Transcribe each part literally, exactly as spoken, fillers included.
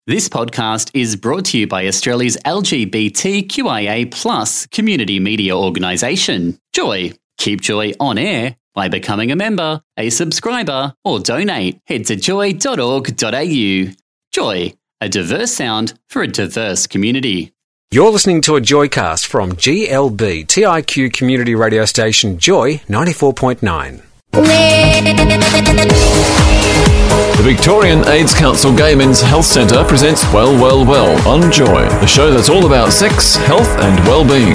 This podcast is brought to you by Australia's L G B T Q I A plus community media organisation, Joy. Keep Joy on air by becoming a member, a subscriber, or donate. Head to joy dot org dot a u. Joy, a diverse sound for a diverse community. You're listening to a Joycast from G L B T I Q community radio station Joy ninety-four point nine. The Victorian AIDS Council Gay Men's Health Centre presents Well, Well, Well on Joy, the show that's all about sex, health and well-being.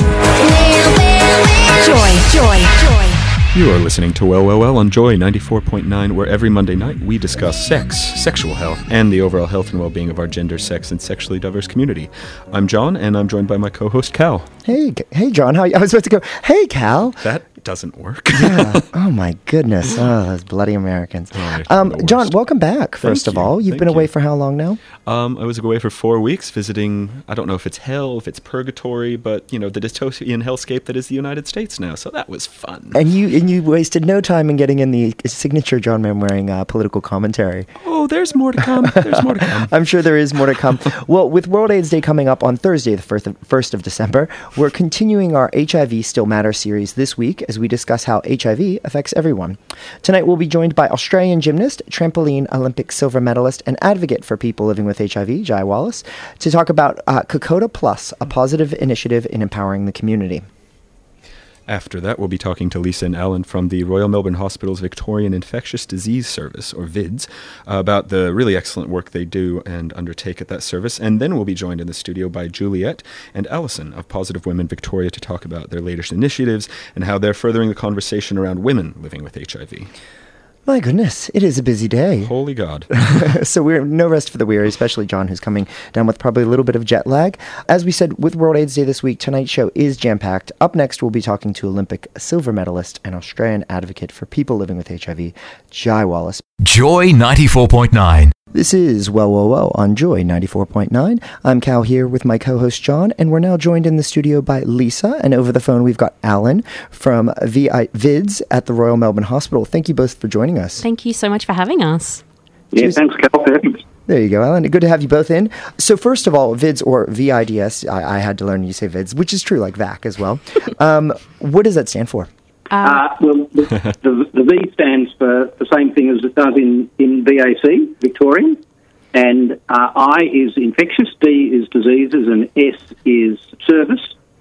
Joy, joy, joy. You are listening to Well, Well, Well on Joy ninety-four point nine, where every Monday night we discuss sex, sexual health, and the overall health and well-being of our gender, sex, and sexually diverse community. I'm John, and I'm joined by my co-host, Cal. Hey, hey, John. How I was about to go, hey, Cal. That doesn't work. Yeah. Oh, my goodness. Oh, those bloody Americans. Oh, um, John, welcome back, first Thank of all. you. You've Thank been away you. for how long now? Um, I was away for four weeks visiting, I don't know if it's hell, if it's purgatory, but, you know, the dystopian hellscape that is the United States now, so that was fun. And you and you wasted no time in getting in the signature John Man wearing uh, political commentary. Oh, there's more to come. There's more to come. I'm sure there is more to come. Well, with World AIDS Day coming up on Thursday, the first of, first of December, we're continuing our H I V Still Matters series this week as we discuss how H I V affects everyone. Tonight we'll be joined by Australian gymnast, trampoline Olympic silver medalist, and advocate for people living with H I V, Jai Wallace, to talk about uh, Kokoda Plus, a positive initiative in empowering the community. After that, we'll be talking to Lisa and Alan from the Royal Melbourne Hospital's Victorian Infectious Disease Service, or V I D S, uh, about the really excellent work they do and undertake at that service. And then we'll be joined in the studio by Juliet and Alison of Positive Women Victoria to talk about their latest initiatives and how they're furthering the conversation around women living with H I V. My goodness, it is a busy day. Holy God. So we're no rest for the weary, especially John, who's coming down with probably a little bit of jet lag. As we said, with World AIDS Day this week, tonight's show is jam-packed. Up next, we'll be talking to Olympic silver medalist and Australian advocate for people living with H I V, Jai Wallace. Joy ninety-four point nine. This is Well, Well, Well on Joy ninety-four point nine. I'm Cal here with my co-host John, and we're now joined in the studio by Lisa, and over the phone we've got Alan from V I- V I D S at the Royal Melbourne Hospital. Thank you both for joining us. Thank you so much for having us. Yeah, Cheers. thanks, Cal, for having us. There you go, Alan. Good to have you both in. So first of all, V I D S or V I D S, I, I had to learn you say V I D S, which is true, like V A C as well. um, what does that stand for? Uh, well, the, the, the V stands for the same thing as it does in, in V A C, Victorian, and uh, I is infectious, D is diseases, and S is service.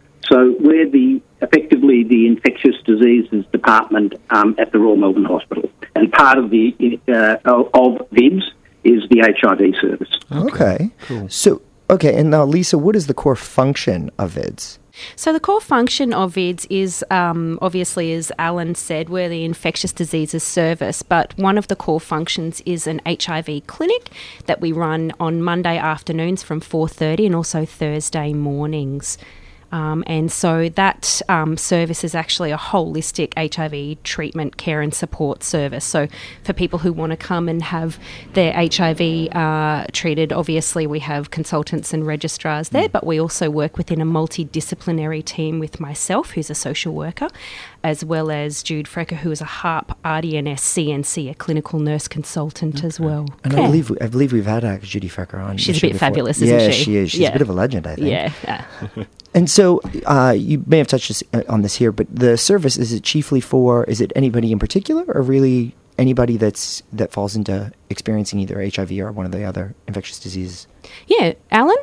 So we're the effectively the infectious diseases department um, at the Royal Melbourne Hospital, and part of the uh, of V I D S is the H I V service. Okay. Okay, cool. So, okay, and now, Lisa, what is the core function of V I D S? So the core function of V I D S is, um, obviously, as Alan said, we're the infectious diseases service, but one of the core functions is an H I V clinic that we run on Monday afternoons from four thirty and also Thursday mornings. Um, and so that um, service is actually a holistic H I V treatment, care and support service. So for people who want to come and have their H I V uh, treated, obviously we have consultants and registrars there, but we also work within a multidisciplinary team with myself, who's a social worker, as well as Jude Frecker, who is a HARP, R D N S, C N C, a clinical nurse consultant as well. And Yeah. I believe I believe we've had uh, Judy Frecker on. She's the a show bit before. fabulous, isn't yeah, she? she is. She's Yeah. a bit of a legend, I think. Yeah. yeah. And so uh, you may have touched this, uh, on this here, but the service, is it chiefly for, is it anybody in particular, or really anybody that's that falls into experiencing either H I V or one of the other infectious diseases? Yeah. Alan?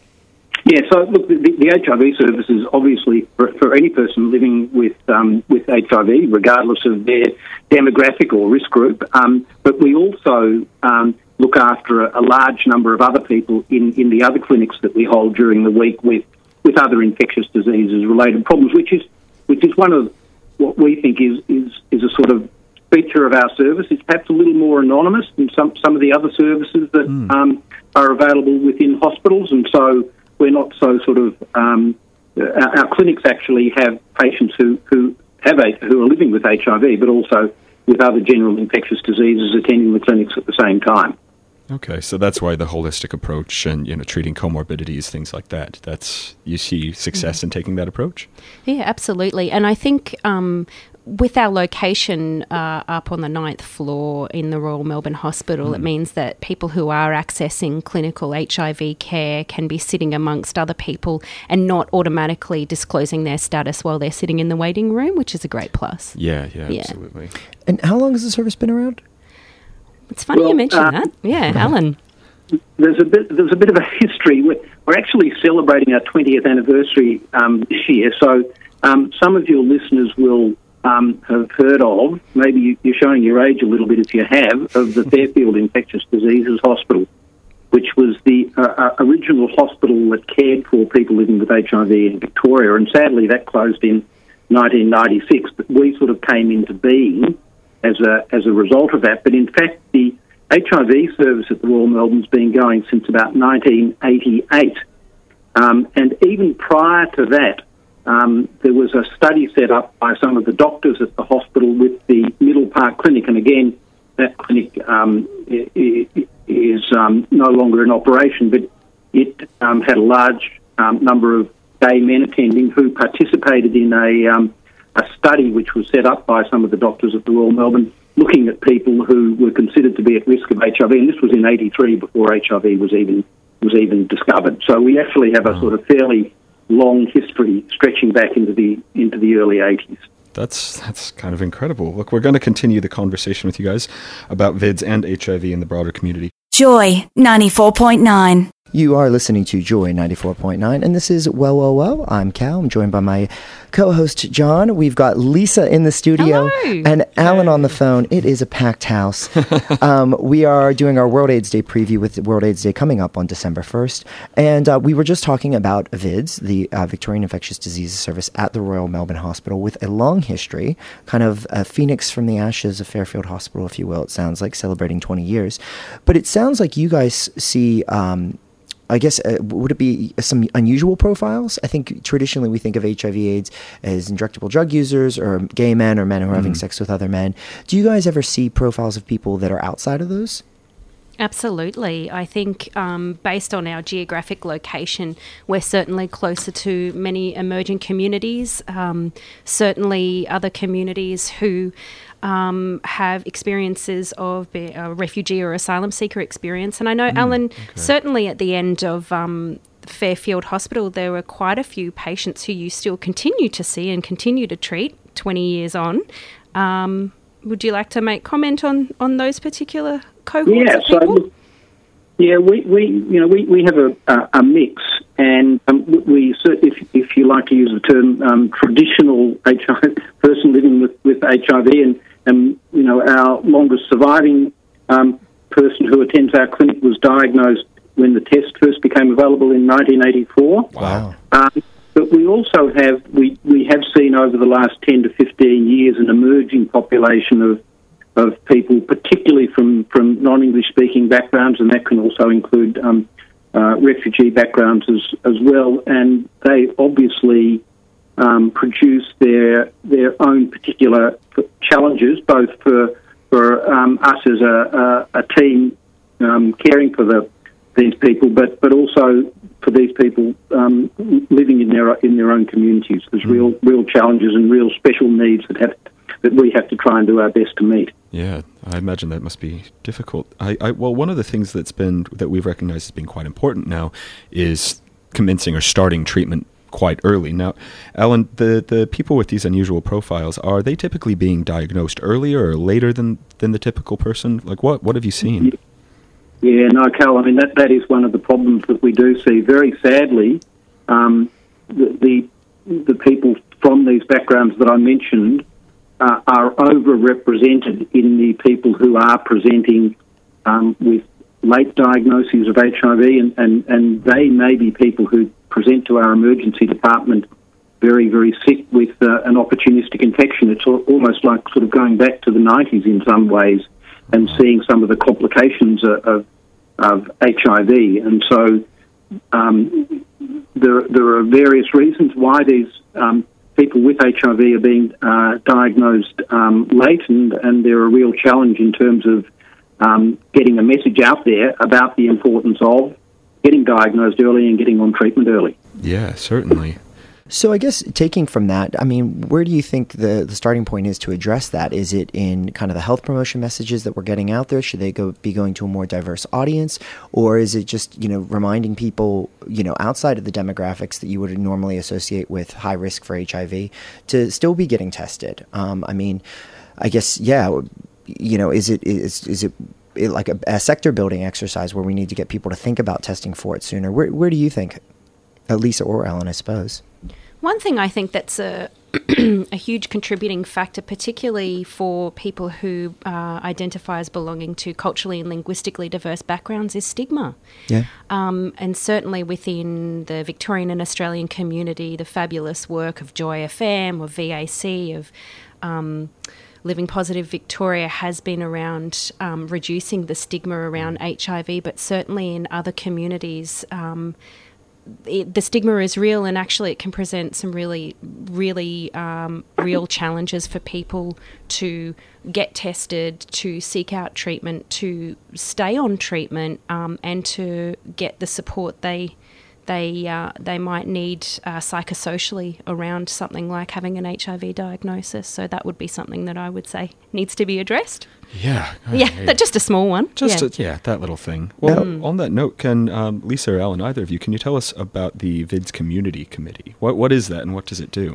Yeah, so look, the, the H I V service is obviously for, for any person living with um, with H I V, regardless of their demographic or risk group. Um, but we also um, look after a, a large number of other people in, in the other clinics that we hold during the week with, with other infectious diseases related problems, which is which is one of what we think is is, is a sort of feature of our service. It's perhaps a little more anonymous than some, some of the other services that mm. um, are available within hospitals, and so we're not so sort of. Um, our, our clinics actually have patients who who have a, who are living with H I V, but also with other general infectious diseases attending the clinics at the same time. Okay, so that's why the holistic approach and, you know, treating comorbidities, things like that, that's, you see success in taking that approach? Yeah, absolutely. And I think um, with our location uh, up on the ninth floor in the Royal Melbourne Hospital, mm. it means that people who are accessing clinical H I V care can be sitting amongst other people and not automatically disclosing their status while they're sitting in the waiting room, which is a great plus. Yeah, yeah, Yeah. absolutely. And how long has the service been around? It's funny Well, you mention uh, that. Yeah, Alan. There's a bit. There's a bit of a history. We're, we're actually celebrating our twentieth anniversary um, this year. So um, some of your listeners will um, have heard of. Maybe you, you're showing your age a little bit if you have, of the Fairfield Infectious Diseases Hospital, which was the uh, uh, original hospital that cared for people living with H I V in Victoria, and sadly that closed in nineteen ninety-six. But we sort of came into being as a as a result of that. But in fact, the H I V service at the Royal Melbourne's been going since about nineteen eighty-eight. Um, and even prior to that, um, there was a study set up by some of the doctors at the hospital with the Middle Park Clinic. And again, that clinic um, is um, no longer in operation, but it um, had a large um, number of gay men attending who participated in a, um, a study which was set up by some of the doctors at the Royal Melbourne, looking at people who were considered to be at risk of H I V, and this was in eighty-three before H I V was even was even discovered. So we actually have a sort of fairly long history stretching back into the into the early eighties. That's that's kind of incredible. Look, we're going to continue the conversation with you guys about VIDS and H I V in the broader community. Joy ninety-four point nine. You are listening to Joy ninety-four point nine, and this is Well, Well, Well. I'm Cal. I'm joined by my co-host, John. We've got Lisa in the studio Hello. and Alan on the phone. It is a packed house. um, we are doing our World AIDS Day preview with World AIDS Day coming up on December first, and uh, we were just talking about VIDS, the uh, Victorian Infectious Diseases Service at the Royal Melbourne Hospital, with a long history, kind of a phoenix from the ashes of Fairfield Hospital, if you will. It sounds like celebrating twenty years. But it sounds like you guys see... Um, I guess, uh, would it be some unusual profiles? I think traditionally we think of H I V AIDS as injectable drug users or gay men or men who are mm. having sex with other men. Do you guys ever see profiles of people that are outside of those? Absolutely. I think um, based on our geographic location, we're certainly closer to many emerging communities, um, certainly other communities who um, have experiences of being a refugee or asylum seeker experience. And I know, mm, Alan, okay. certainly at the end of um, Fairfield Hospital, there were quite a few patients who you still continue to see and continue to treat twenty years on. Um, would you like to make comment on, on those particular cohorts yeah, of people? So, yeah, we, we you know we, we have a, a, a mix, and um, we if if you like to use the term um, traditional H I V person living with, with H I V, and and you know our longest surviving um, person who attends our clinic was diagnosed when the test first became available in nineteen eighty-four. Wow. Um, But we also have we, we have seen over the last ten to fifteen years an emerging population of of people, particularly from, from non-English speaking backgrounds, and that can also include um, uh, refugee backgrounds as as well. And they obviously um, produce their their own particular challenges, both for for um, us as a, a, a team um, caring for the these people, but but also for these people um, living in their in their own communities. There's mm. real real challenges and real special needs that have that we have to try and do our best to meet. Yeah, I imagine that must be difficult. I, I well, one of the things that's been that we've recognized as being quite important now is commencing or starting treatment quite early. Now, Alan, the, the people with these unusual profiles, are they typically being diagnosed earlier or later than, than the typical person? Like, what what have you seen? Yeah. Yeah, no, Cal, I mean, that, that is one of the problems that we do see. Very sadly, um, the, the the people from these backgrounds that I mentioned uh, are overrepresented in the people who are presenting um, with late diagnoses of H I V, and, and, and they may be people who present to our emergency department very, very sick with uh, an opportunistic infection. It's almost like sort of going back to the nineties in some ways, and seeing some of the complications of, of H I V. And so um, there, there are various reasons why these um, people with H I V are being uh, diagnosed um, late, and, and they're a real challenge in terms of um, getting a message out there about the importance of getting diagnosed early and getting on treatment early. Yeah, certainly. So I guess taking from that, I mean, where do you think the, the starting point is to address that? Is it in kind of the health promotion messages that we're getting out there? Should they go be going to a more diverse audience? Or is it just, you know, reminding people, you know, outside of the demographics that you would normally associate with high risk for H I V to still be getting tested? Um, I mean, I guess, yeah, you know, is it is is it like a, a sector building exercise where we need to get people to think about testing for it sooner? Where, where do you think, uh, Lisa or Ellen, I suppose? One thing I think that's a a huge contributing factor, particularly for people who uh, identify as belonging to culturally and linguistically diverse backgrounds, is stigma. Yeah. Um, and certainly within the Victorian and Australian community, the fabulous work of Joy F M, of V A C, of um, Living Positive Victoria has been around um, reducing the stigma around H I V, but certainly in other communities, um, It, the stigma is real, and actually it can present some really, really um, real challenges for people to get tested, to seek out treatment, to stay on treatment, um, and to get the support they they uh, they might need uh, psychosocially around something like having an H I V diagnosis. So that would be something that I would say needs to be addressed. Yeah. Yeah, that, just a small one. Just yeah. A, yeah, that little thing. Well, mm. on that note, can um, Lisa or Alan, either of you, can you tell us about the V I D S Community Committee? What What is that, and what does it do?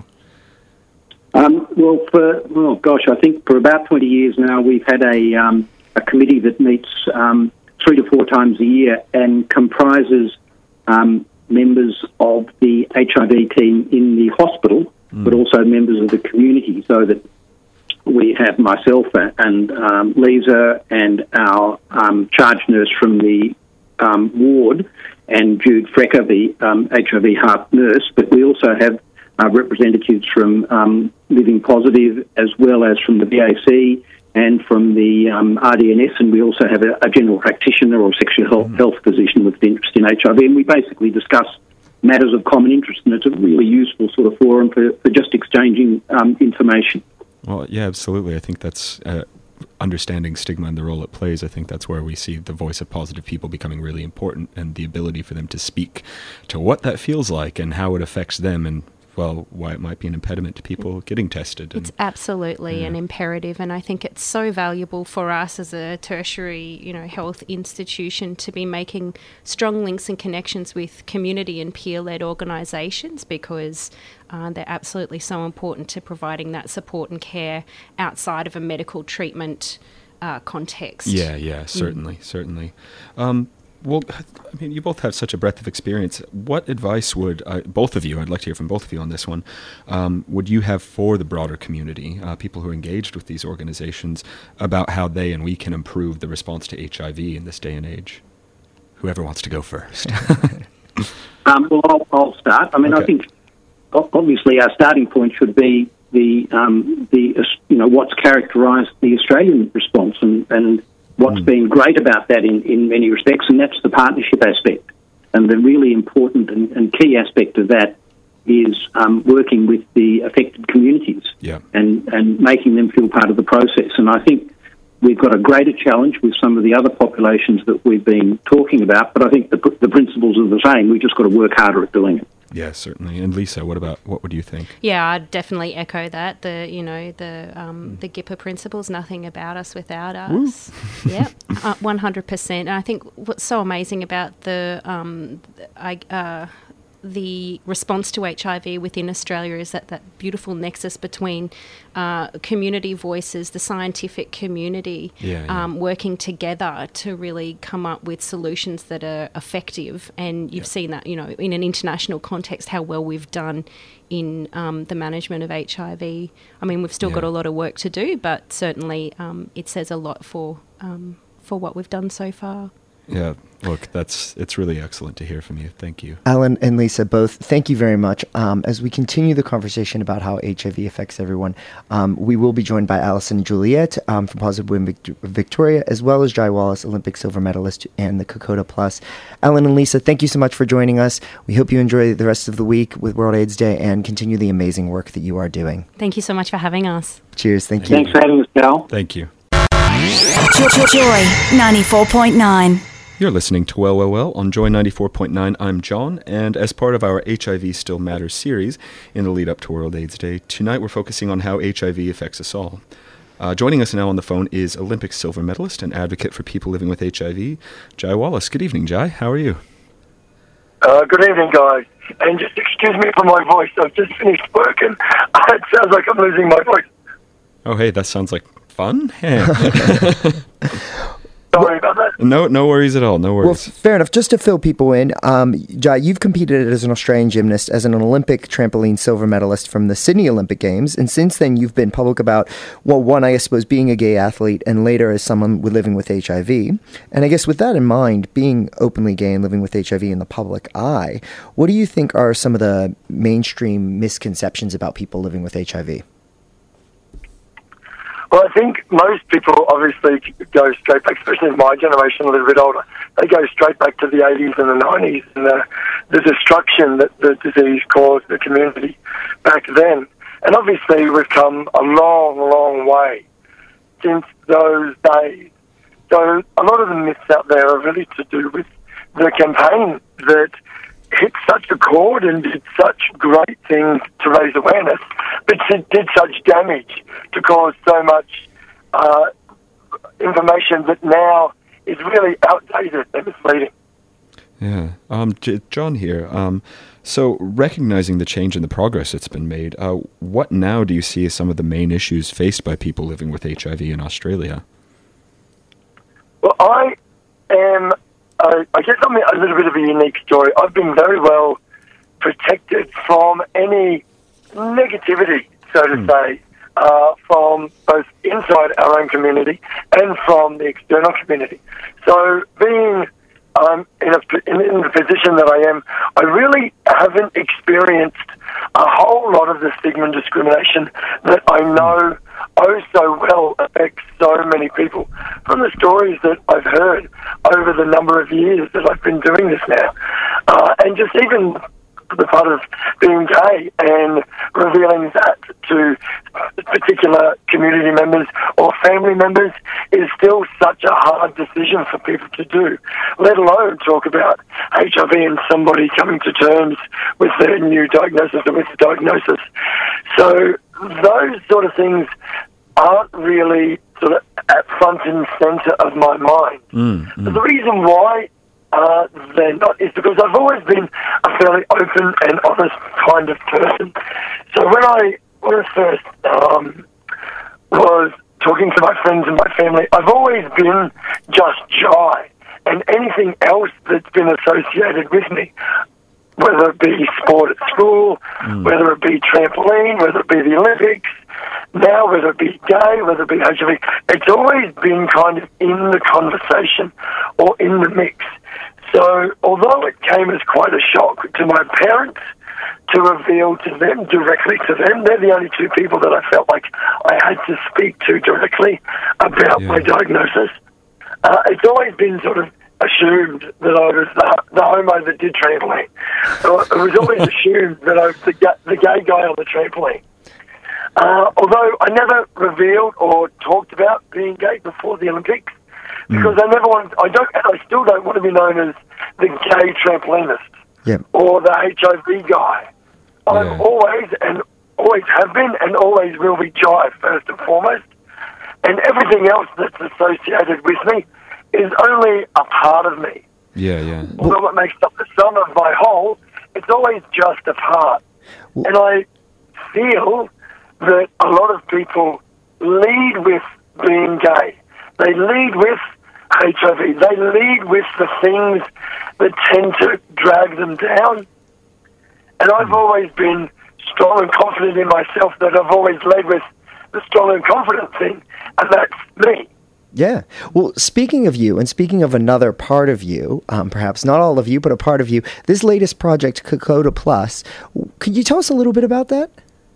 Um, well, for oh gosh, I think for about twenty years now, we've had a um, a committee that meets um, three to four times a year and comprises um, members of the H I V team in the hospital, mm. but also members of the community, so that we have myself and um, Lisa and our um, charge nurse from the um, ward, and Jude Frecker, the um, H I V heart nurse, but we also have uh, representatives from um, Living Positive, as well as from the V A C and from the um, R D N S, and we also have a, a general practitioner or sexual health, mm. health physician with interest in H I V, and we basically discuss matters of common interest, and it's a really useful sort of forum for, for just exchanging um, information. Well, yeah, absolutely. I think that's uh, understanding stigma and the role it plays. I think that's where we see the voice of positive people becoming really important, and the ability for them to speak to what that feels like and how it affects them, and well, why it might be an impediment to people getting tested. And, it's absolutely yeah. an imperative, and I think it's so valuable for us as a tertiary, you know, health institution to be making strong links and connections with community and peer-led organisations, because uh, they're absolutely so important to providing that support and care outside of a medical treatment uh, context. Yeah, yeah, certainly, mm. certainly. Um, Well, I mean, you both have such a breadth of experience. What advice would, uh, both of you, I'd like to hear from both of you on this one, um, would you have for the broader community, uh, people who are engaged with these organizations, about how they and we can improve the response to H I V in this day and age? Whoever wants to go first. um, well, I'll, I'll start. I mean, okay. I think obviously our starting point should be the, um, the you know, what's characterised the Australian response, and, and what's mm. been great about that in, in many respects, and that's the partnership aspect. And the really important and, and key aspect of that is um, working with the affected communities yeah. and, and making them feel part of the process. And I think we've got a greater challenge with some of the other populations that we've been talking about, but I think the, the principles are the same. We've just got to work harder at doing it. Yeah, certainly. And Lisa, what about what would you think? Yeah, I'd definitely echo that. The you know the um, the G I P A principles, nothing about us without us. Yeah, uh, one hundred percent. And I think what's so amazing about the um, I. Uh, the response to H I V within Australia is that that beautiful nexus between uh, community voices, the scientific community, yeah, yeah. Um, working together to really come up with solutions that are effective. And you've yeah. seen that, you know, in an international context, how well we've done in um, the management of H I V. I mean, we've still yeah. got a lot of work to do, but certainly um, it says a lot for um, for what we've done so far. Yeah, look, that's it's really excellent to hear from you. Thank you. Alan and Lisa, both, thank you very much. Um, as we continue the conversation about how H I V affects everyone, um, we will be joined by Alison Juliet um, from Positive Women Vict- Victoria, as well as Jai Wallace, Olympic silver medalist, and the Kokoda Plus. Alan and Lisa, thank you so much for joining us. We hope you enjoy the rest of the week with World AIDS Day and continue the amazing work that you are doing. Thank you so much for having us. Cheers, thank you. Thanks for having us, Cal. Thank you. Joy ninety-four point nine. You're listening to Well, Well, Well on Joy ninety-four point nine. I'm John, and as part of our H I V Still Matters series in the lead up to World AIDS Day, tonight we're focusing on how H I V affects us all. Uh, joining us now on the phone is Olympic silver medalist and advocate for people living with H I V, Jai Wallace. Good evening, Jai. How are you? Uh, good evening, guys. And just excuse me for my voice. I've just finished work, and it sounds like I'm losing my voice. Oh, hey, that sounds like fun. Sorry about that. No, no worries at all. No worries. Well, fair enough. Just to fill people in, um, Jai, you've competed as an Australian gymnast, as an Olympic trampoline silver medalist from the Sydney Olympic Games, and since then you've been public about, well, one, I suppose, being a gay athlete, and later as someone with living with H I V. And I guess with that in mind, being openly gay and living with H I V in the public eye, what do you think are some of the mainstream misconceptions about people living with H I V? Well, I think most people obviously go straight back, especially my generation, a little bit older. They go straight back to the eighties and the nineties and the, the destruction that the disease caused the community back then. And obviously we've come a long, long way since those days. So a lot of the myths out there are really to do with the campaign that hit such a chord and did such great things to raise awareness, but did such damage to cause so much uh, information that now is really outdated and misleading. Yeah. Um, J- John here. Um, so recognizing the change and the progress that's been made, uh, what now do you see as some of the main issues faced by people living with H I V in Australia? Well, I am... Uh, I guess I'm a little bit of a unique story. I've been very well protected from any negativity, so to mm. say, uh, from both inside our own community and from the external community. So being um, in, a, in, in the position that I am, I really haven't experienced a whole lot of the stigma and discrimination that I know oh so well affects so many people from the stories that I've heard over the number of years that I've been doing this now. Uh, and just even the part of being gay and revealing that to particular community members or family members is still such a hard decision for people to do, let alone talk about H I V and somebody coming to terms with their new diagnosis or with the diagnosis. So those sort of things aren't really sort of at front and centre of my mind. Mm, mm. But the reason why uh, they're not is because I've always been a fairly open and honest kind of person. So when I, when I first um, was talking to my friends and my family, I've always been just Jai, and anything else that's been associated with me, whether it be sport at school, mm. whether it be trampoline, whether it be the Olympics, now whether it be gay, whether it be H I V, it's always been kind of in the conversation or in the mix. So although it came as quite a shock to my parents to reveal to them, directly to them, they're the only two people that I felt like I had to speak to directly about yeah. my diagnosis. Uh, it's always been sort of assumed that I was the, the homo that did trampoline. So it was always assumed that I was the, the gay guy on the trampoline. Uh, although I never revealed or talked about being gay before the Olympics, because mm. I never wanted, I don't, and I still don't want to be known as the gay trampolinist yeah. or the H I V guy. Yeah. I've always, and always have been, and always will be Jai first and foremost, and everything else that's associated with me is only a part of me. Yeah, yeah. Although it makes up the sum of my whole, it's always just a part. Well, and I feel that a lot of people lead with being gay. They lead with H I V. They lead with the things that tend to drag them down. And I've always been strong and confident in myself that I've always led with the strong and confident thing, and that's me. Yeah. Well, speaking of you, and speaking of another part of you, um, perhaps not all of you, but a part of you, this latest project, Kokoda Plus, could you tell us a little bit about that?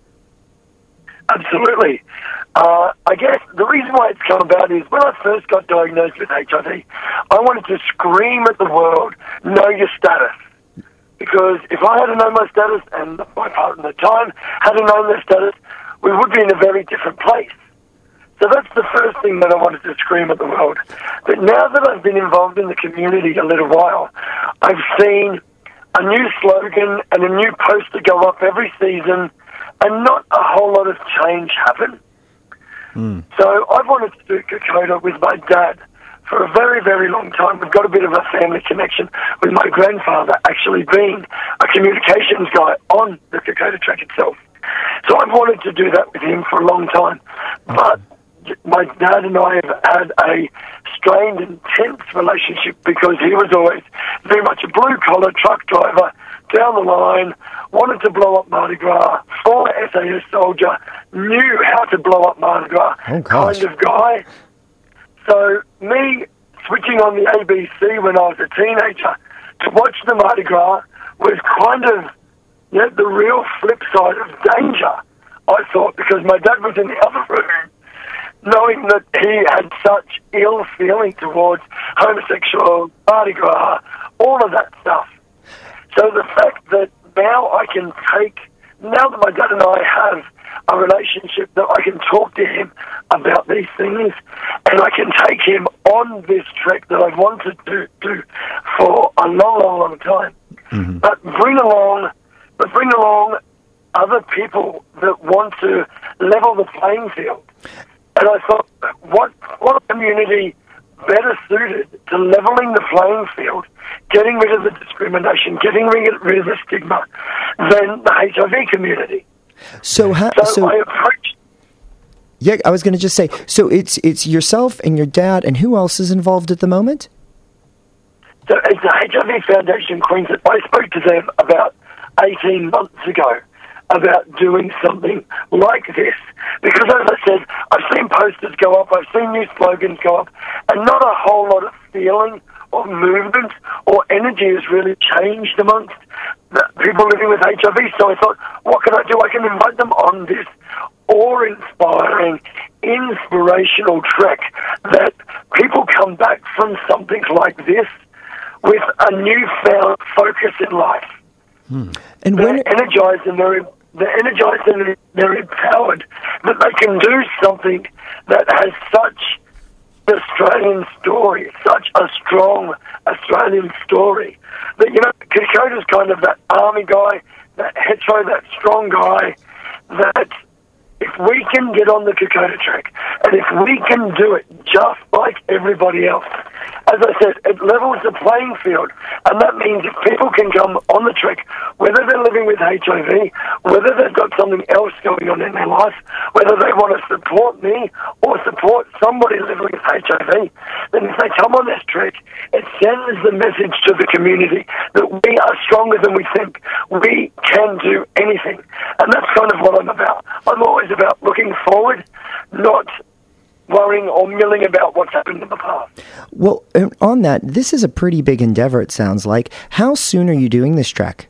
Absolutely. Uh, I guess the reason why it's come about is when I first got diagnosed with H I V, I wanted to scream at the world, know your status. Because if I had known my status, and my partner at the time had known their status, we would be in a very different place. So that's the first thing that I wanted to scream at the world. But now that I've been involved in the community a little while, I've seen a new slogan and a new poster go up every season and not a whole lot of change happen. Mm. So I've wanted to do Kokoda with my dad for a very, very long time. We've got a bit of a family connection with my grandfather actually being a communications guy on the Kokoda track itself. So I've wanted to do that with him for a long time. But my dad and I have had a strained, intense relationship because he was always very much a blue-collar truck driver, down the line, wanted to blow up Mardi Gras, former S A S soldier, knew how to blow up Mardi Gras Oh, gosh. kind of guy. So me switching on the A B C when I was a teenager to watch the Mardi Gras was kind of, you know, the real flip side of danger, I thought, because my dad was in the other room knowing that he had such ill feeling towards homosexual, Mardi Gras, all of that stuff. So the fact that now I can take, now that my dad and I have a relationship that I can talk to him about these things, and I can take him on this trek that I've wanted to do for a long, long, long time. Mm-hmm. But bring along, but bring along other people that want to level the playing field. And I thought, what what a community better suited to leveling the playing field, getting rid of the discrimination, getting rid of the stigma, than the H I V community. So, ha- So, so I approached. yeah, I was going to just say, so it's it's yourself and your dad, and who else is involved at the moment? So it's the H I V Foundation Queensland. I spoke to them about eighteen months ago about doing something like this. Because as I said, I've seen posters go up, I've seen new slogans go up, and not a whole lot of feeling or movement or energy has really changed amongst the people living with H I V. So I thought, what can I do? I can invite them on this awe-inspiring, inspirational trek that people come back from something like this with a newfound focus in life. And They're when energized and they're, they're energized and they're empowered that they can do something that has such an Australian story, such a strong Australian story. That, you know, Kokoda's kind of that army guy, that hetero, that strong guy, that if we can get on the Kokoda trek, and if we can do it just like everybody else, as I said, it levels the playing field, and that means if people can come on the trek, whether they're living with H I V, whether they've got something else going on in their life, whether they want to support me or support somebody living with H I V, then if they come on this trek, it sends the message to the community that we are stronger than we think. We can do anything. And that's kind of what I'm about. I'm always about looking forward, not worrying or milling about what's happened in the past. well, and on that, this is a pretty big endeavor. It sounds like. How soon are you doing this trek?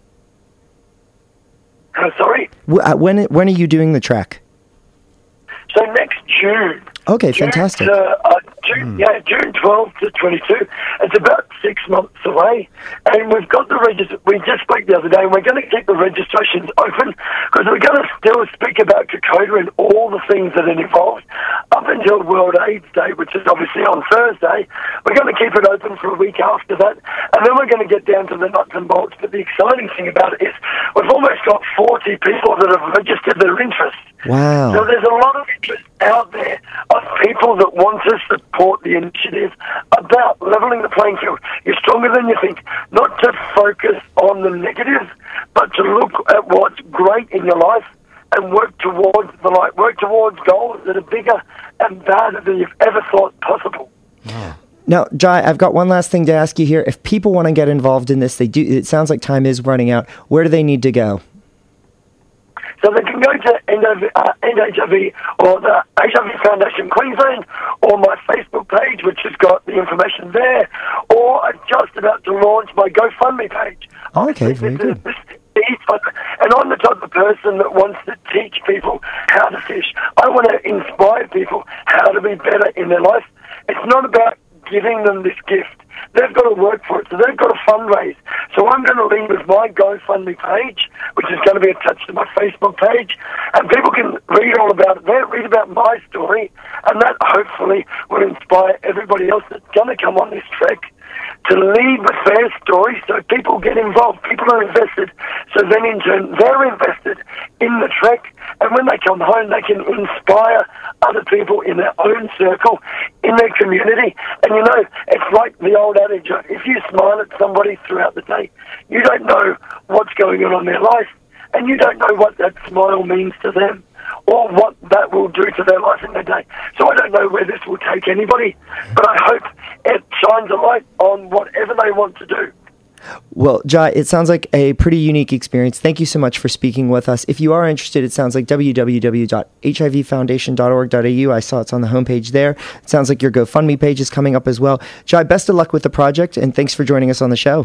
Uh, sorry? Wh- uh, When when are you doing the trek? So next June. Okay, June fantastic. to, uh, June, yeah, June twelfth to twenty-two. It's about six months away, and we've got the register. We just spoke the other day, and we're going to keep the registrations open because we're going to still speak about Kokoda and all the things that are involved up until World AIDS Day, which is obviously on Thursday. We're going to keep it open for a week after that, and then we're going to get down to the nuts and bolts. But the exciting thing about it is we've almost got forty people that have registered their interest. Wow. So there's a lot of interest out there of people that want to support the initiative about levelling the playing field. You're stronger than you think. Not to focus on the negative, but to look at what's great in your life and work towards the light. Work towards goals that are bigger and badder than you've ever thought possible. Now, Jai, I've got one last thing to ask you here. If people want to get involved in this, they do. It sounds like time is running out. Where do they need to go? So they can go to End H I V or the H I V Foundation Queensland or my Facebook page, which has got the information there, or I'm just about to launch my GoFundMe page. Okay, very This is- good. this is- And I'm the type of person that wants to teach people how to fish. I want to inspire people how to be better in their life. It's not about giving them this gift they've got to work for it, so they've got to fundraise. So I'm going to lead with my GoFundMe page, which is going to be attached to my Facebook page, and people can read all about it there, read about my story, and that hopefully will inspire everybody else that's going to come on this trek to lead with their story, so people get involved, people are invested, so then in turn they're invested in the trek, and when they come home they can inspire other people in their own circle, in their community. And you know, it's like the old adage, if you smile at somebody throughout the day, you don't know what's going on in their life, and you don't know what that smile means to them, or what that will do to their life in their day. So I don't know where this will take anybody, but I hope it shines a light on whatever they want to do. Well, Jai, it sounds like a pretty unique experience. Thank you so much for speaking with us. If you are interested, it sounds like w w w dot h i v foundation dot org dot a u. I saw it's on the homepage there. It sounds like your GoFundMe page is coming up as well. Jai, best of luck with the project, and thanks for joining us on the show.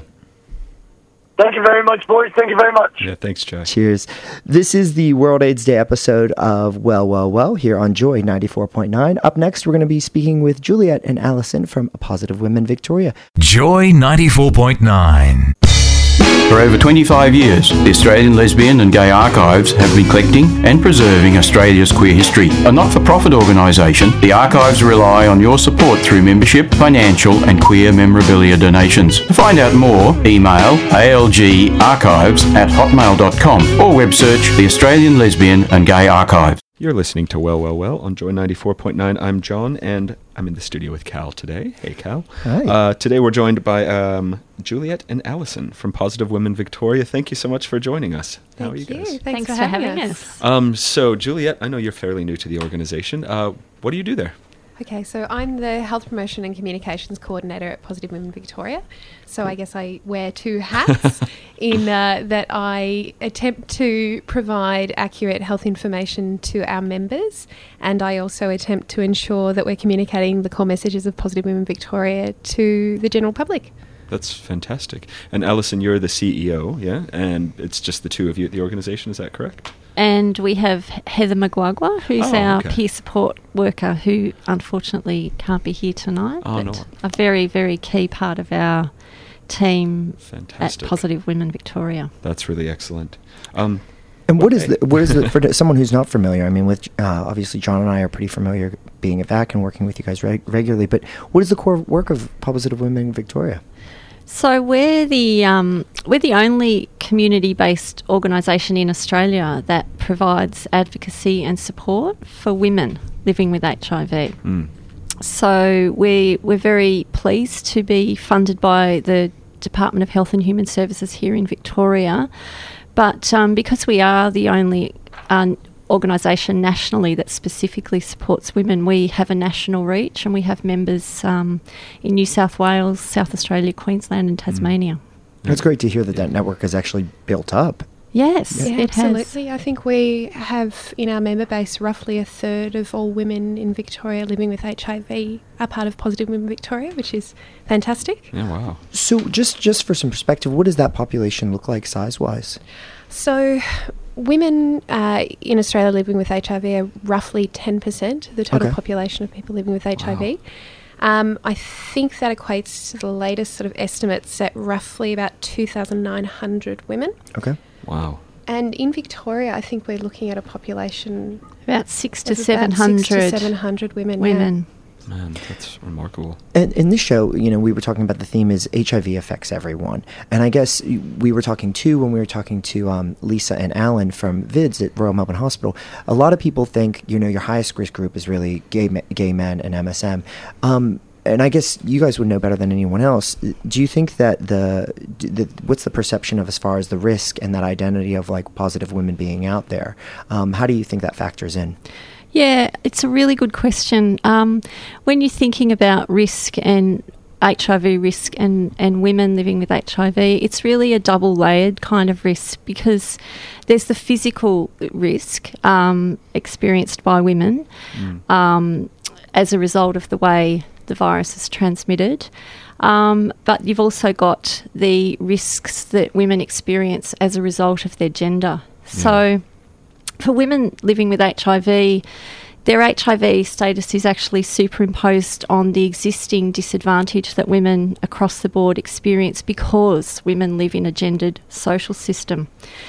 Thank you very much, boys. Thank you very much. Yeah, thanks, Jai. Cheers. This is the World AIDS Day episode of Well, Well, Well here on Joy ninety-four point nine. Up next, we're going to be speaking with Juliet and Allison from Positive Women Victoria. Joy ninety-four point nine. For over twenty-five years, the Australian Lesbian and Gay Archives have been collecting and preserving Australia's queer history. A not-for-profit organisation, the Archives rely on your support through membership, financial and queer memorabilia donations. To find out more, email a l g archives at hotmail dot com or web search the Australian Lesbian and Gay Archives. You're listening to Well, Well, Well on Joy ninety-four point nine. I'm John, and I'm in the studio with Cal today. Hey, Cal. Hi. Uh, today we're joined by um, Juliet and Allison from Positive Women Victoria. Thank you so much for joining us. Thank How are you, you. guys? Thanks, Thanks for, for having, having us. us. Um, so, Juliet, I know you're fairly new to the organization. Uh, what do you do there? Okay, so I'm the Health Promotion and Communications Coordinator at Positive Women Victoria. So I guess I wear two hats in uh, that I attempt to provide accurate health information to our members, and I also attempt to ensure that we're communicating the core messages of Positive Women Victoria to the general public. That's fantastic. And Allison, you're the C E O, yeah? And it's just the two of you at the organization, is that correct? And we have Heather McGuagua, who's Oh, our okay. peer support worker, who unfortunately can't be here tonight. Oh, but no. a very, very key part of our team Fantastic. at Positive Women Victoria. That's really excellent. Um, And what is okay. the, what is the, for someone who's not familiar, I mean, with, uh, obviously John and I are pretty familiar being at V A C and working with you guys reg- regularly, but what is the core work of Positive Women Victoria? So we're the um, we're the only community-based organisation in Australia that provides advocacy and support for women living with H I V. Mm. So we we're very pleased to be funded by the Department of Health and Human Services here in Victoria, but um, because we are the only uh, organisation nationally that specifically supports women, we have a national reach, and we have members um, in New South Wales, South Australia, Queensland and Tasmania. It's great to hear that that network is actually built up. Yes, Yeah, it has. absolutely. I think we have in our member base roughly a third of all women in Victoria living with H I V are part of Positive Women Victoria, which is fantastic. Yeah, wow. So just, just for some perspective, what does that population look like size-wise? So women uh, in Australia living with H I V are roughly ten percent of the total Okay. population of people living with H I V. Wow. Um, I think that equates to the latest sort of estimates at roughly about two thousand nine hundred women. Okay. Wow. And in Victoria, I think we're looking at a population About six to of about seven six to hundred seven hundred women. yeah. women. Man, that's remarkable. And in this show, you know, we were talking about the theme is H I V affects everyone. And I guess we were talking too, when we were talking to um, Lisa and Alan from V I D S at Royal Melbourne Hospital, a lot of people think, you know, your highest risk group is really gay, me- gay men and M S M. Um, and I guess you guys would know better than anyone else. Do you think that the, the what's the perception of as far as the risk and that identity of like positive women being out there? Um, how do you think that factors in? Yeah, it's a really good question. Um, when you're thinking about risk and H I V risk and, and women living with H I V, it's really a double-layered kind of risk, because there's the physical risk um, experienced by women Mm. um, as a result of the way the virus is transmitted. Um, but you've also got the risks that women experience as a result of their gender. So for women living with H I V, their H I V status is actually superimposed on the existing disadvantage that women across the board experience because women live in a gendered social system.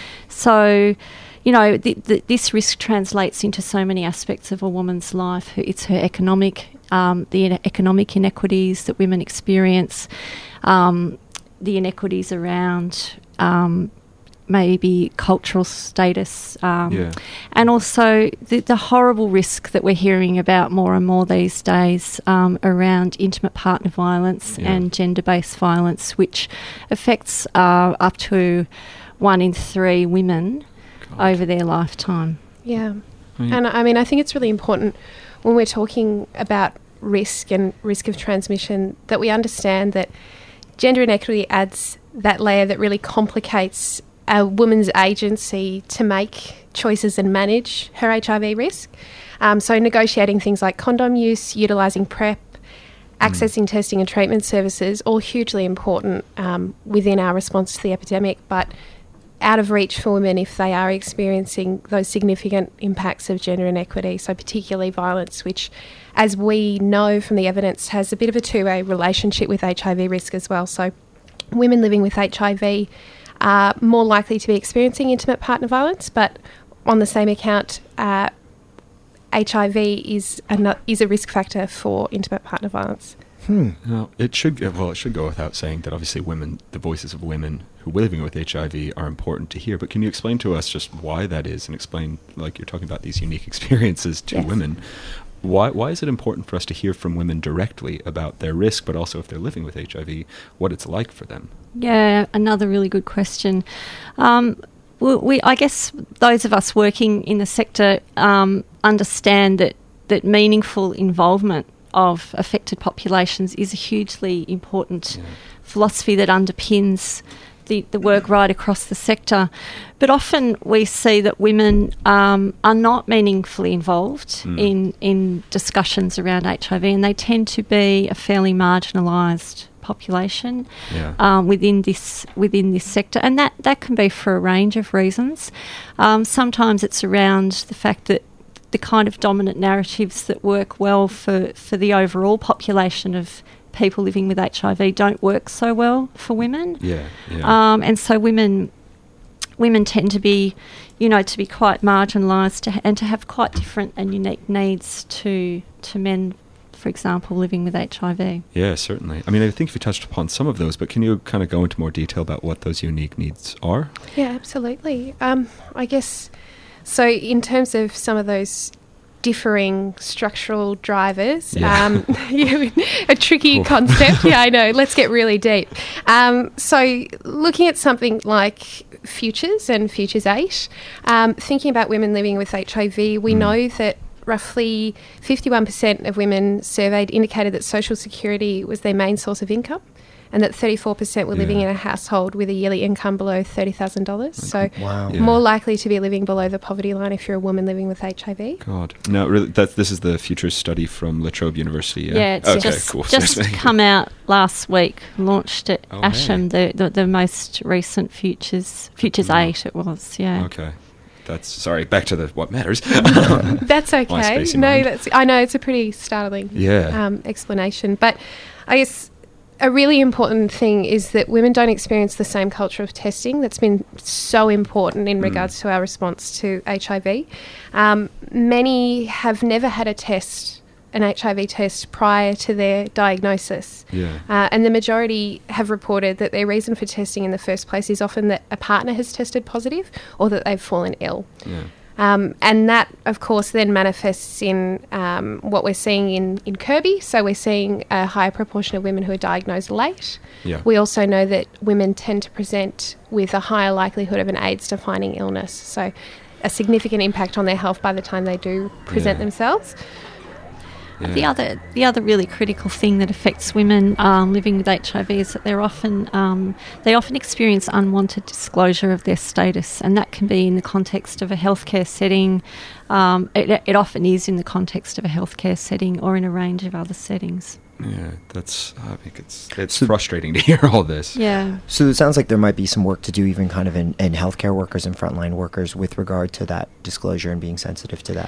So, you know, th- th- this risk translates into so many aspects of a woman's life. It's her economic, um, the in- economic inequities that women experience, um, the inequities around um, maybe cultural status, um, yeah. and also the, the horrible risk that we're hearing about more and more these days um, around intimate partner violence Yeah. and gender-based violence, which affects uh, up to one in three women God. over their lifetime. Yeah. Right. And I mean, I think it's really important when we're talking about risk and risk of transmission that we understand that gender inequity adds that layer that really complicates a woman's agency to make choices and manage her H I V risk. Um, so negotiating things like condom use, utilising PrEP, accessing mm. testing and treatment services, all hugely important um, within our response to the epidemic, but out of reach for women if they are experiencing those significant impacts of gender inequity, so particularly violence, which, as we know from the evidence, has a bit of a two-way relationship with H I V risk as well. So women living with H I V are more likely to be experiencing intimate partner violence, but on the same account, uh, H I V is a, is a risk factor for intimate partner violence. Hmm. Now, it should well, it should go without saying that obviously women, the voices of women who are living with H I V are important to hear. But can you explain to us just why that is, and explain, like you're talking about these unique experiences to yes. women? Why why is it important for us to hear from women directly about their risk, but also if they're living with H I V, what it's like for them? Yeah, another really good question. Um, we, we, I guess those of us working in the sector um, understand that, that meaningful involvement of affected populations is a hugely important yeah. philosophy that underpins the, the work right across the sector. But often we see that women um, are not meaningfully involved mm. in, in discussions around H I V, and they tend to be a fairly marginalised population yeah. um, within this within this sector, and that, that can be for a range of reasons. Um, sometimes it's around the fact that the kind of dominant narratives that work well for, for the overall population of people living with H I V don't work so well for women. Yeah, yeah. Um, and so women women tend to be, you know, to be quite marginalised to, and to have quite different and unique needs to to men, for example, living with H I V. Yeah, certainly. I mean, I think you touched upon some of those, but can you kind of go into more detail about what those unique needs are? Yeah, absolutely. Um, I guess, so in terms of some of those differing structural drivers, yeah. um, a tricky concept. Yeah, I know. Let's get really deep. Um, so looking at something like Futures and Futures eight, um, thinking about women living with H I V, we mm. know that roughly fifty-one percent of women surveyed indicated that social security was their main source of income, and that thirty-four percent were yeah. living in a household with a yearly income below thirty thousand dollars. So wow. yeah. more likely to be living below the poverty line if you're a woman living with H I V. God. No, really, that, this is the Futures study from La Trobe University, yeah? Yeah, it's okay, just, cool. just come out last week, launched at oh, Asham, hey. the, the the most recent Futures, Futures oh. eight it was, yeah. Okay. That's, sorry, back to the what matters. That's okay. No, mind. that's I know, it's a pretty startling yeah. um, explanation. But I guess a really important thing is that women don't experience the same culture of testing that's been so important in mm. regards to our response to H I V. Um, many have never had a test, an H I V test, prior to their diagnosis. Yeah. Uh, and the majority have reported that their reason for testing in the first place is often that a partner has tested positive or that they've fallen ill. Yeah. Um, and that, of course, then manifests in um, what we're seeing in, in Kirby. So we're seeing a higher proportion of women who are diagnosed late. Yeah. We also know that women tend to present with a higher likelihood of an AIDS-defining illness. So a significant impact on their health by the time they do present yeah. themselves. Yeah. The other, the other really critical thing that affects women um, living with H I V is that they're often, um, they often experience unwanted disclosure of their status, and that can be in the context of a healthcare setting. Um, it, it often is in the context of a healthcare setting or in a range of other settings. Yeah, that's. I think it's it's frustrating to hear all this. Yeah. So it sounds like there might be some work to do, even kind of in, in healthcare workers and frontline workers, with regard to that disclosure and being sensitive to that.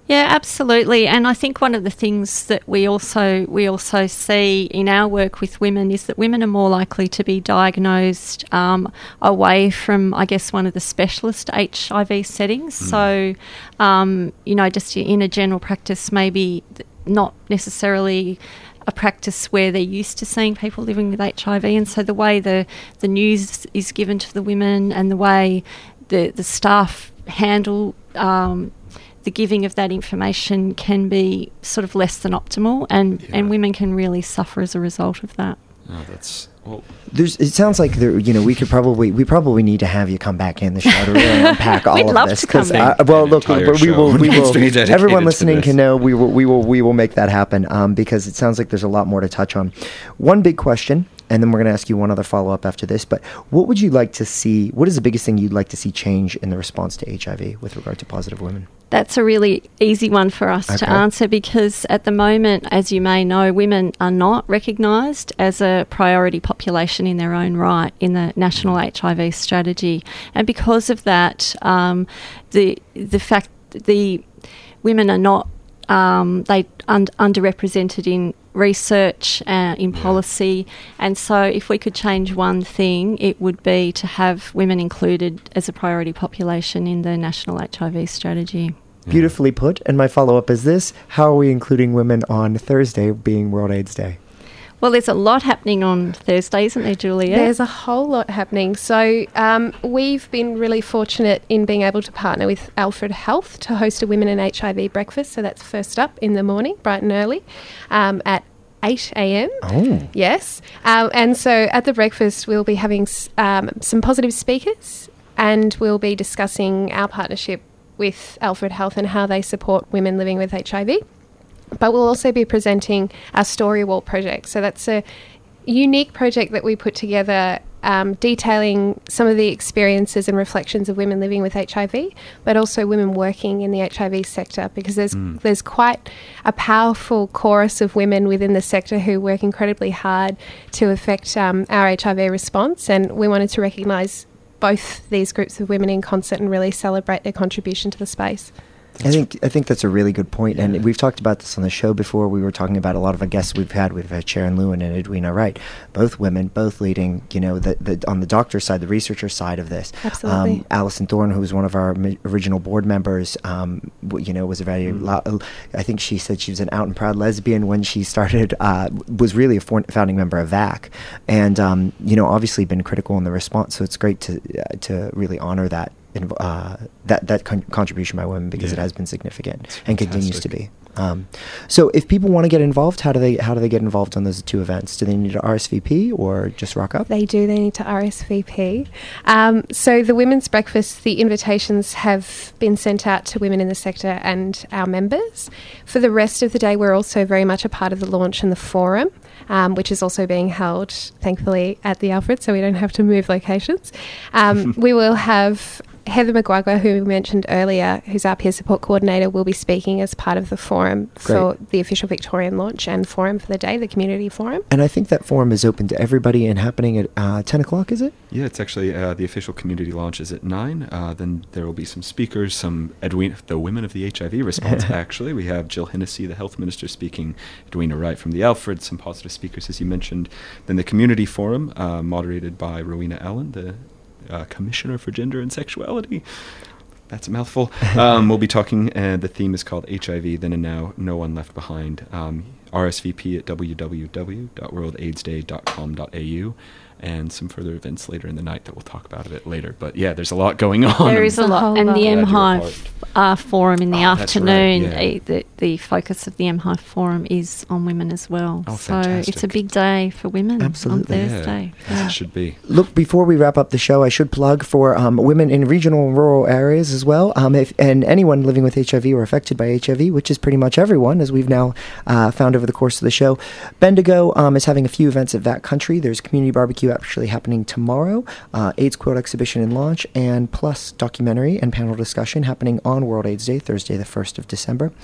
Yeah, absolutely. And I think one of the things that we also we also see in our work with women is that women are more likely to be diagnosed um, away from, I guess, one of the specialist H I V settings. Mm. So, um, you know, just in a general practice, maybe not necessarily a practice where they're used to seeing people living with H I V. And so the way the, the news is given to the women and the way the, the staff handle um the giving of that information can be sort of less than optimal, and, yeah. and women can really suffer as a result of that. Oh, that's well. There's. It sounds like there. You know, we could probably we probably need to have you come back in the show to really unpack all We'd of love this. To come uh, well, look, we will. We will. Everyone listening can know we will. We will. We will make that happen um, because it sounds like there's a lot more to touch on. One big question. And then we're going to ask you one other follow-up after this. But what would you like to see, what is the biggest thing you'd like to see change in the response to H I V with regard to positive women? That's a really easy one for us okay. to answer, because at the moment, as you may know, women are not recognised as a priority population in their own right in the National H I V Strategy. And because of that, um, the the fact that the women are not Um, they un- underrepresented in research, uh, in yeah. policy, and so if we could change one thing, it would be to have women included as a priority population in the National H I V Strategy. Yeah. Beautifully put. And my follow-up is this: how are we including women on Thursday, being World AIDS Day? Well, there's a lot happening on Thursday, isn't there, Julia? There's a whole lot happening. So um, we've been really fortunate in being able to partner with Alfred Health to host a Women and H I V breakfast. So that's first up in the morning, bright and early, um, at eight a.m. Oh. Yes. Um, and so at the breakfast, we'll be having um, some positive speakers, and we'll be discussing our partnership with Alfred Health and how they support women living with H I V. But we'll also be presenting our Story Wall project. So that's a unique project that we put together, um, detailing some of the experiences and reflections of women living with H I V, but also women working in the H I V sector, because there's mm. there's quite a powerful chorus of women within the sector who work incredibly hard to affect um, our H I V response, and we wanted to recognise both these groups of women in concert and really celebrate their contribution to the space. I think I think that's a really good point, and yeah. we've talked about this on the show before. We were talking about a lot of the guests we've had. We've had Sharon Lewin and Edwina Wright, both women, both leading, you know, the, the on the doctor side, the researcher side of this. Absolutely. Um, Alison Thorne, who was one of our ma- original board members, um, w- you know, was a very, mm. lo- I think she said she was an out and proud lesbian when she started, uh, was really a for- founding member of V A C, and, um, you know, obviously been critical in the response, so it's great to uh, to really honor that. Uh, that that con- contribution by women, because yeah. it has been significant and continues to be. Um, so, if people want to get involved, how do they how do they get involved on those two events? Do they need to R S V P or just rock up? They do. They need to R S V P. Um, so, the women's breakfast, the invitations have been sent out to women in the sector and our members. For the rest of the day, we're also very much a part of the launch and the forum, um, which is also being held, thankfully, at the Alfred, so we don't have to move locations. Um, we will have Heather McGuagua, who we mentioned earlier, who's our peer support coordinator, will be speaking as part of the forum Great. for the official Victorian launch and forum for the day, the community forum. And I think that forum is open to everybody and happening at uh, ten o'clock, is it? Yeah, it's actually uh, the official community launch is at nine. Uh, then there will be some speakers, some Edwina, the women of the H I V response, actually. We have Jill Hennessy, the health minister, speaking, Edwina Wright from the Alfred, some positive speakers, as you mentioned. Then the community forum, uh, moderated by Rowena Allen, the Uh, Commissioner for Gender and Sexuality. That's a mouthful. Um, we'll be talking, uh, the theme is called H I V, Then and Now, No One Left Behind. Um, R S V P at w w w dot world aids day dot com dot a u, and some further events later in the night that we'll talk about a bit later. But yeah, there's a lot going on. There is a lot. And the M H I V uh, forum in the oh, afternoon, right, yeah. the, the focus of the M H I V forum is on women as well. Oh, so fantastic. it's a big day for women Absolutely. on Thursday. Yeah, Yeah. it should be. Look, before we wrap up the show, I should plug for um, women in regional and rural areas as well, um, if, and anyone living with H I V or affected by H I V, which is pretty much everyone, as we've now uh, found over the course of the show. Bendigo um, is having a few events at V A C Country. There's community barbecue actually happening tomorrow, uh, AIDS quilt exhibition and launch, and plus documentary and panel discussion happening on World AIDS Day, Thursday the first of December. Um,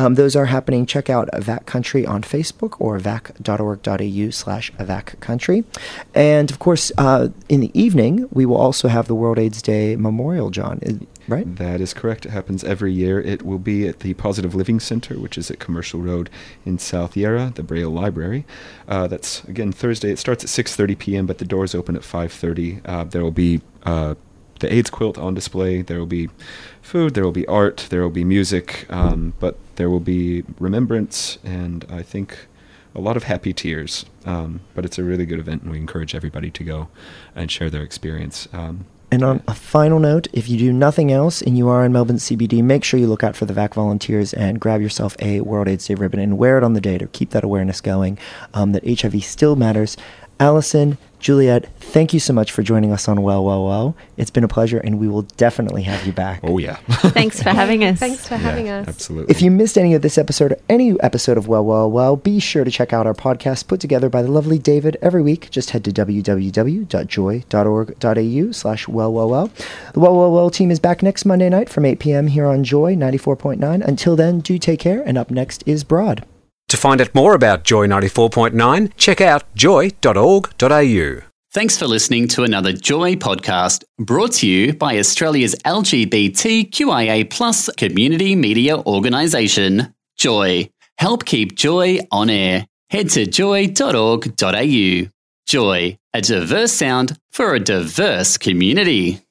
Um, those are happening. Check out A V A C Country on Facebook or avac.org.au slash AVAC Country. And, of course, uh, in the evening, we will also have the World AIDS Day Memorial, John, right? That is correct. It happens every year. It will be at the Positive Living Center, which is at Commercial Road in South Yarra, the Braille Library. Uh, that's, again, Thursday. It starts at six thirty p.m., but the doors open at five thirty. Uh, there will be uh, the AIDS quilt on display. There will be food. There will be art. There will be music. Um, but there will be remembrance and, I think, a lot of happy tears. Um, but it's a really good event, and we encourage everybody to go and share their experience. Um, And on a final note, if you do nothing else and you are in Melbourne C B D, make sure you look out for the V A C volunteers and grab yourself a World AIDS Day ribbon and wear it on the day to keep that awareness going, um, that H I V still matters. Allison, Juliet, thank you so much for joining us on Well, Well, Well. It's been a pleasure, and we will definitely have you back. Oh, yeah. Thanks for having us. Thanks for having us. Absolutely. If you missed any of this episode or any episode of Well, Well, Well, be sure to check out our podcast put together by the lovely David every week. Just head to www.joy.org.au slash well, well, well. The Well, Well, Well team is back next Monday night from eight p.m. here on Joy ninety-four point nine. Until then, do take care, and up next is Broad. To find out more about Joy ninety-four point nine, check out joy dot org dot a u. Thanks for listening to another Joy podcast brought to you by Australia's L G B T Q I A plus community media organisation, Joy. Help keep Joy on air. Head to joy dot org dot a u. Joy, a diverse sound for a diverse community.